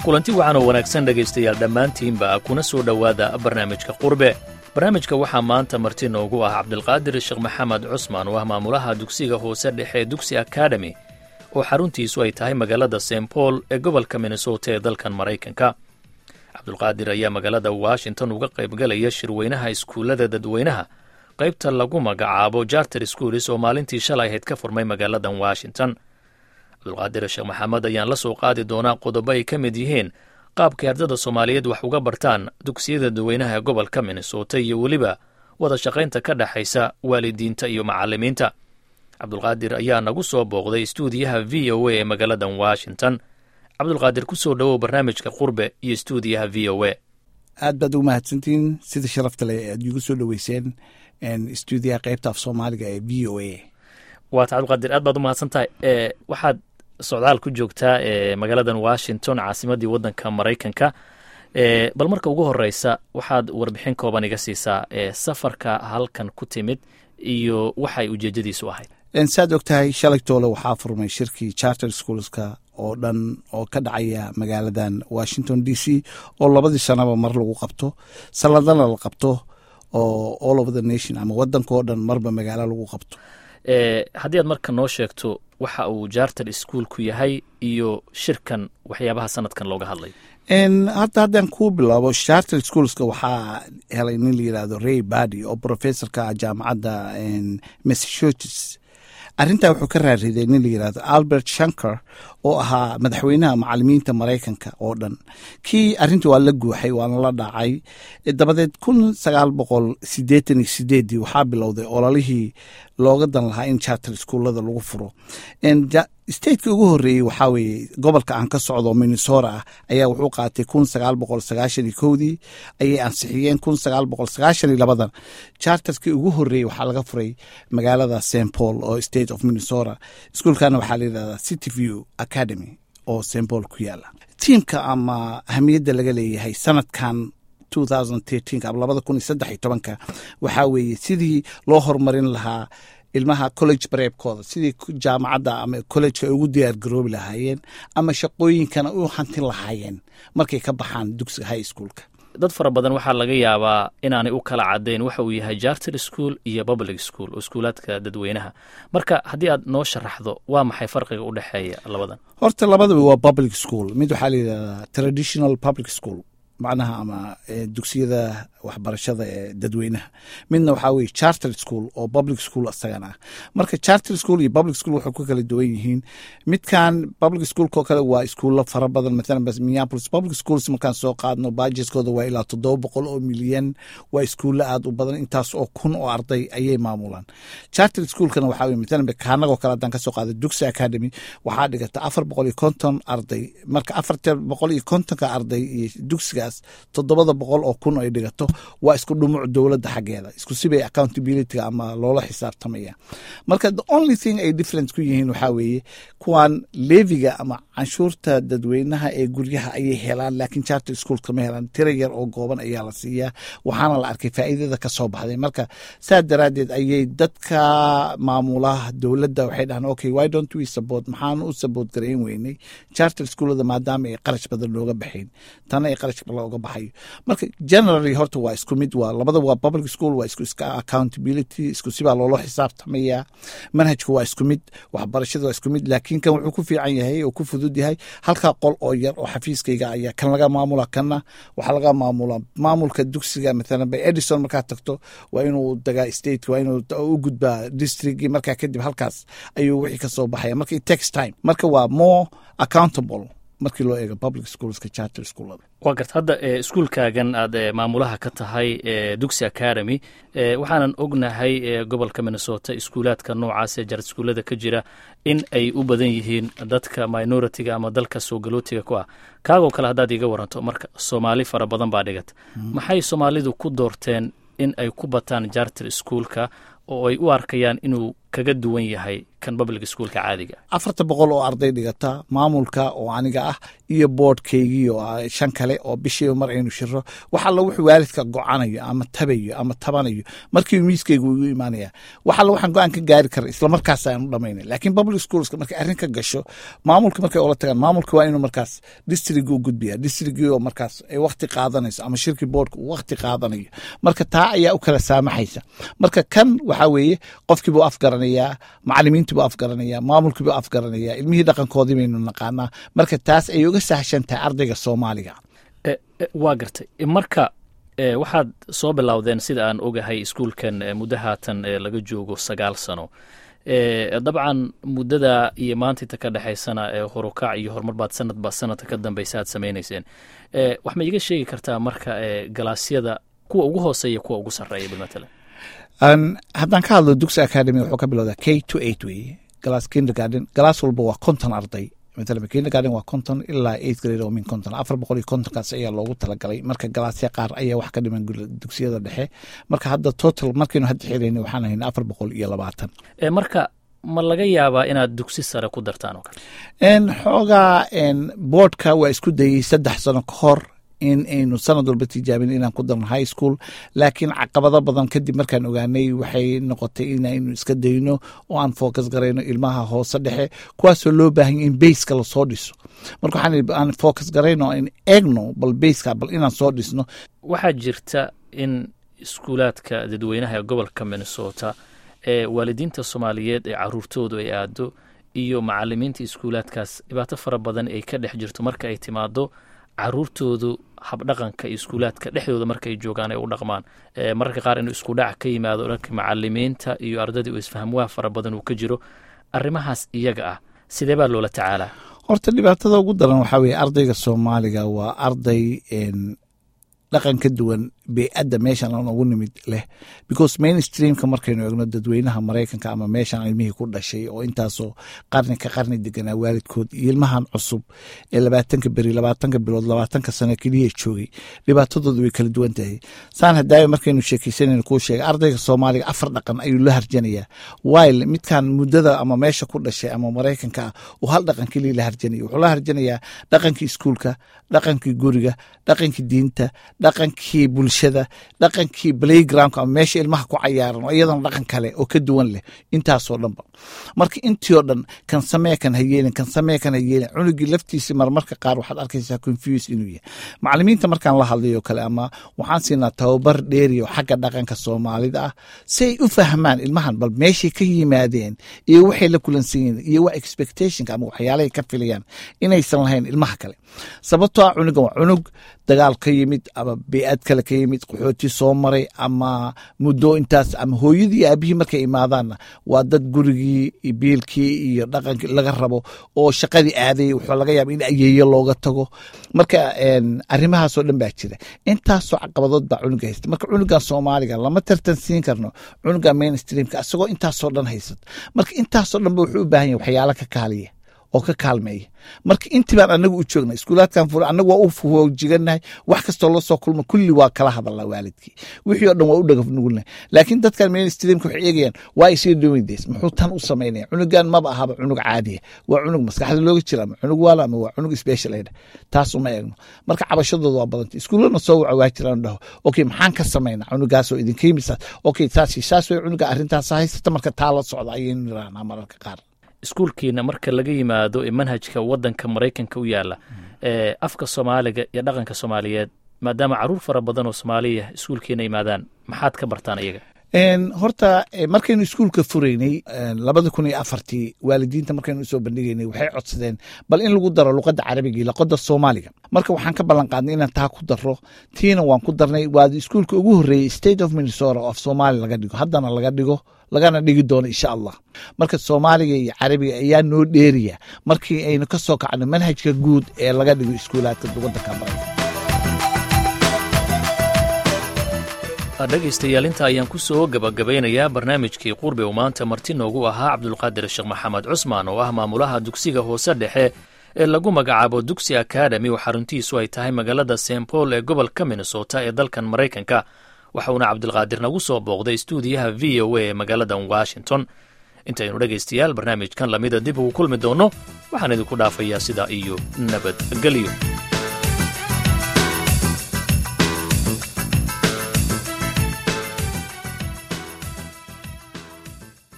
kulanti waxaan oo wanaagsan dhegaystayaal dhammaantiinba kuna soo dhowaada barnaamijka qurbe. barnaamijka waxaa maanta marti noogu ah cabdilqaadir sheekh maxamed cusmaan oo ah maamulaha dugsiga hoose dhexe dugsi academy oo xaruntiisu ay tahay magaalada st paul ee gobolka minnesota ee dalkan maraykanka. cabdulqaadir ayaa magaalada washington uga qaybgalaya shirweynaha iskuullada dadweynaha qaybta lagu magacaabo charter schools oo maalintii shalay ahayd ka furmay magaaladan washington. cabdulqaadir sheekh maxamed ayaan la soo qaadi doonaa qodobo ay ka mid yihiin qaabkay ardada soomaaliyeed wax uga bartaan dugsiyada dadweynaha ee gobolka minnesota iyo weliba wada shaqaynta ka dhexaysa waalidiinta iyo macallimiinta. cabdulqaadir ayaa nagu soo booqday istuudiyaha v o a ee magaaladan washington. cabdulqaadir ku soo dhowow barnaamijka qurbe iyo istuudiyaha v o a. aad baad ugu mahadsantihiin sida sharafta leh aad iigu soo dhoweyseen istuudiyaha qaybta af soomaaliga ee v o a. waata cabdulqaadir aad baad u mahadsan tahay. waxaad socdaal ku joogtaa magaaladan washington caasimadii waddanka maraykanka. bal marka ugu horeysa waxaad warbixin kooban iga siisaa safarka halkan ku timid iyo waxay ujeedadiisu ahayd. saad og tahay shalaytoole waxaa furmay shirkii charter schoolska oo dhan oo ka dhacaya magaaladan washington d c oo labadii sanaba mar lagu qabto sanadana la qabto oo all over the nation ama waddankao dhan marba magaalo lagu qabto. haddii aad marka noo sheegto waxa uu charter schoolku yahay iyo shirkan waxyaabaha sanadkan looga hadlay. haddaan kuu bilaabo charter schoolska waxaa helay nin la yidhaahdo ray badi oo professorka jaamacadda massachusetts. arrintaa wuxuu ka raariday nin la yidhahdo albert shanker oo ahaa madaxweynaha macallimiinta maraykanka oo dhan. kii arrintii waa la guuxay waana la dhacay. dabadeed 1988 waxaa bilowday ololihii looga dan lahaa in charter schoolada lagu furo. stateka ugu horreeyey waxaa weeye gobolka aan ka socdo minnesota ah ayaa wuxuu qaatay 1991 ayay ansixiyeen 1992 charterkii ugu horreeyey waxaa laga furay magaalada st paul oo state of minnesota. iskuolkana waxaa la yidhahdaa city view academy oo st paul ku yaala. tiimka ama ahamiyadda laga leeyahay sanadkan 2013 ama 2013 waxaa weeye sidii loo horumarin lahaa ilmaha college bareebkooda, sidii jaamacadda ama collejka ay ugu diyaar garoobi lahaayeen ama shaqooyinkana u hantin lahaayeen markay ka baxaan dugsiga high schoolka. dad fara badan waxaa laga yaabaa inaanay u kala caddayn waxa uu yahay charter school iyo public school oo iskuulaadka dadweynaha. marka haddii aad noo sharaxdo waa maxay farqiga u dhexeeya labadan? horta labadaba waa public school. mid waxaa la yidhahdaa traditional public school macnaha ama dugsiyada waxbarashada ee dadweynaha. midna waxaa weye charter school oo public school isagana ah. marka charter school iyo public school waxay ku kala duwan yihiin. midkan public schoolko kale waa iskuulo fara badan. maalan minneapolis public schools markaan soo qaadno budgetkooda waa ilaa 700 oo milyan. waa iskuulo aad u badan intaas oo kun oo arday ayay maamulaan. charter schoolkana waxaa weye maalan bekaanagoo kale haddaan kasoo qaado dugsi academy waxaa dhigata 450 arday. marka 450 arday iyo dugsiga 700 oo kun ay dhigato waa isku dhumuc dowladda xaggeeda isku sibay accountability ama loola xisaabtamaya. marka the only thing ay difference ku yihiin waxaa weeye kuwan leviga ama canshuurta dadweynaha ee guryaha ayay helaan laakiin charter school kama helaan. tira yar oo gooban ayaa la siiyaa waxaana la arkay faa'iidada ka soo baxday. marka saa daraaddeed ayay dadka maamulaha dowladda waxay dhahaan okay why don't we support maxaan u support garayn weynay charter schoolada maadaama ay qarash badan looga baxayn tana ay qarash looga baxayo. marka generally horta waa isku mid. waa labada waa public school waa isku accountability isku sibaa loola xisaabtamaya. manhajku waa isku mid. waxbarashada waa isku mid. laakiin kan wuxuu ku fiican yahay oo ku fudud yahay halkaa qol oo yar oo xafiiskayga ayaa kan laga maamula. kanna waxaa laga maamula maamulka dugsiga maalan by edison markaad tagto waa inuu dagaa stateka waa inuu u gudbaa districtgii. markaa kadib halkaas ayuu wixii ka soo baxaya. marka it takes time. marka waa more accountable markii loo eego public schoolska charter schoolada. waa garta hadda iskuulkaagan aad maamulaha ka tahay dugsi academy waxaanan ognahay gobolka minnesota iskuulaadka noocaas ee charter schoolada ka jira in ay u badan yihiin dadka minoritiga ama dalka soo galootiga ku ah. kaagoo kale haddaad iga waranto marka soomaali fara badan baa dhigata. maxay soomaalidu ku doorteen in ay ku bataan charter schoolka oo ay u arkayaan inuu kaga duwan yahay kan public schoolka caadiga 400 oo arday dhigata maamulka oo aniga ah iyo boardkaygii oo 5 kale oo bishii mar aynu shiro waxa la wuxuu waalidka go'anayo ama tabayo ama tabanayo markii miiskaygu ugu iimaanaya waxa la waxaan go'aan ka gaari kara isla markaas aan u dhameynay laakiin public schools markay arrin ka gasho maamulka markay ula tagaan maamulka waa inuu markaas district u gudbiya district oo markaas ay waqti qaadanayso ama shirki boardka uu waqti qaadanayo marka taa ayaa u kala saamaxaysa marka kan waxa weeye qofkii buu afgaranaya macallimiintu buu afgaranaya maamulkii buu afgaranaya ilmihii dhaqankoodii baynu naqaanaa marka taas ay uga sahshantahay ardayga Soomaaliga waa gartay marka waxaad soo bilowdeen sida aan ogahay iskuulkan muddahaatan laga joogo 9 sano dabcan muddada iyo maanta inta ka dhaxaysana horukac iyo horumar baad sanadka ka dambaysa aad samaynayseen wax ma iga sheegi kartaa marka galaasyada kuwa ugu hooseeya kuwa ugu sarreeya bilmatalan haddaan ka hadlo dugsi academy wuxuu ka bilowdaa K-8 wey glass kindergarten glass walba waa 50 arday مثلا kindergarten waa 50 ilaa 8th grade oo min 50 450 kaas ayaa loogu talagalay marka galaasya qaar ayaa wax ka dhiman dugsiyada dhexe marka hadda total markaynu hadda xiriirnay waxaan haynaa 420 marka ma laga yaabaa inaad dugsi sare ku dartaan oo kale xoogaa boardka waa isku dayay 3 sano ka hor in aynu sanad walba tijaabin inaan ku darno high school laakiin caqabado badan kadib markaan ogaanay waxay noqotay inaynu iska dayno oo aan focus garayno ilmaha hoose dhexe kuwaasoo loo baahan in baseka la soo dhiso marka waxaan focus garayno in eegno bal baseka bal inaan soo dhisno waxaa jirta in iskuulaadka dadweynaha ee gobolka Minnesota ee waalidiinta Soomaaliyeed ee caruurtoodu ay aado iyo macallimiinta iskuulaadkaas dhibaato fara badan ay ka dhex jirto marka ay timaado caruurtoodu habdhaqanka iskuulaadka dhexdooda markay joogaan ay u dhaqmaan mararka qaar inuu isku dhac ka yimaado dhanka macallimiinta iyo ardayda uu isfahamwaa fara badan uu ka jiro arrimahaas iyaga ah sidee baa loola tacaalaa horta dhibaatada ugu daran waxaa weeye ardayga Soomaaliga waa arday dhaqan ka duwan beecadda meeshan aan ugu nimid leh because mainstreamka markaynu eegno dadweynaha Mareykanka ama meeshan ilmihii ku dhashay oo intaasoo qarni deganaa waalidkood iyo ilmahan cusub ee 20 bilood 20 sano kaliya joogay dhibaatadoodu way kala duwan tahay saan hadaayo markaynu sheekaysanayno ku sheegay ardayga Soomaaliga 4 dhaqan ayuu la harjanayaa while midkan muddada ama meesha ku dhashay ama Mareykanka uu hal dhaqan kaliya la harjanayo wuxuu la harjanayaa dhaqankii iskuulka dhaqankii guriga dhaqankii diinta dhaqankii bulshada dhaqankii playground ama meesha ilmaha ku cayaaran oo iyadana dhaqan kale oo ka duwan leh intaasoo dhanba marka intii oo dhan kan hayeelin cunugii laftiisa marmarka qaar waxaad arkaysaa confuse inuu yahay macallimiinta markaan la hadlayo kale ama waxaan siinaa tababar dheeriyo xagga dhaqanka Soomaalida ah si ay u fahmaan ilmahan bal meeshay ka yimaadeen iyo waxay la kulansan yihiin iyo waa expectationka ama waxyaalahay ka filayaan inaysan lahayn ilmaha kale sababtoo ah cunugan waa cunug dagaal ka yimid ama beecad kale ka yimid qaxooti soo maray ama muddo intaas ama hooyadii aabihii markay imaadaanna waa dad gurigii iyo biilkii iyo dhaqankii laga rabo oo shaqadii aaday wuxuu laga yaabaa in ayeeyo looga tago marka arrimahaasoo dhan baa jira intaasoo caqabadood baa cunuga haysta marka cunugan Soomaaliga lama tartansiin karno cunuga mainstreamka asagoo intaasoo dhan haysat marka intaasoo dhan wuxuu u baahan yahay waxyaalo ka kaaliya oo ka kaalmeeya marka intii baan anagu u joognay iskuulaadkan fur anagu waa u fuujiganahay wax kastoo la soo kulmo kulli waa kala hadalaa waalidkii wixii oo dhan waa u dhagaf nugulnahay laakiin dadkan mainstreamka waxay eegayaan waa isii doing this muxuu tan u sameynaya cunugan maba ahaba cunug caadiya waa cunug maskaxda looga jira ama cunug waala ama waa cunug special aid taas uma eegno marka cabashadooda waa badantay iskuulana soo waa jiraan dhaho okay maxaan ka sameynaa cunugaas oo idinka yimisa okay saas way cunuga arrintaas haysata marka taa la socda ayaynu niraanaa mararka qaar iskuulkiina marka laga yimaado manhajka wadanka Mareykanka u yaala afka Soomaaliga iyo dhaqanka Soomaaliyeed maadaama caruur fara badan oo Soomaaliya iskuulkiina yimaadaan maxaad ka bartaan iyaga horta markaynu iskuulka furaynay 2004 waalidiinta markaynu soo bandhigaynay waxay codsadeen bal in lagu daro luqadda carabiga iyo luqadda Soomaaliga marka waxaan ka ballan qaadnay inaan taa ku daro tiina waan ku darnay waa iskuulka ugu horeeyay state of Minnesota of Somali laga dhigo haddana laga dhigo lagana dhigi doono insha Allah marka Soomaaliga iyo Carabiga ayaa noo dheeriya markii aynu ka soo kacno manhajka guud ee laga dhigo iskuulaadka waddanka Mareykanka dhegaystayaal inta ayaan ku soo gabagabeynayaa barnaamijkii qurbe oo maanta marti noogu ahaa Cabdulqaadir Sheekh Maxamed Cusmaan oo ah maamulaha dugsiga hoose dhexe ee lagu magacaabo Dugsi Academy oo xaruntiisu ay tahay magaalada St. Paul ee gobolka Minnesota ee dalkan Mareykanka waxauna cabdilqaadir nagu soo booqday stuudiyaha v o a ee magaalada washington. intaynu dhegaystayaal barnaamijkan lamida dib ugu kulmi doonno waxaan idinku dhaafayaa sidaa iyo nabadgelyo.